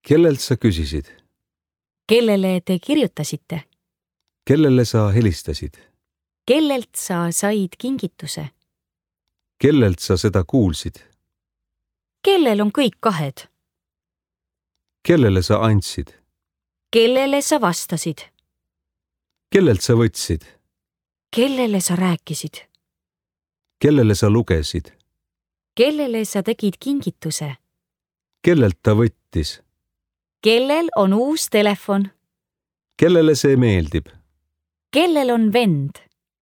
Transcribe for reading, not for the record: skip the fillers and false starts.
Kellelt sa küsisid? Kellele te kirjutasite? Kellele sa helistasid? Kellelt sa said kingituse? Kellelt sa seda kuulsid? Kellel on kõik kahed? Kellele sa andsid? Kellele sa vastasid? Kellelt sa võtsid? Kellele sa rääkisid? Kellele sa lugesid? Kellele sa tegid kingituse? Kellelt ta võttis? Kellel on uus telefon? Kellele see meeldib? Kellel on vend?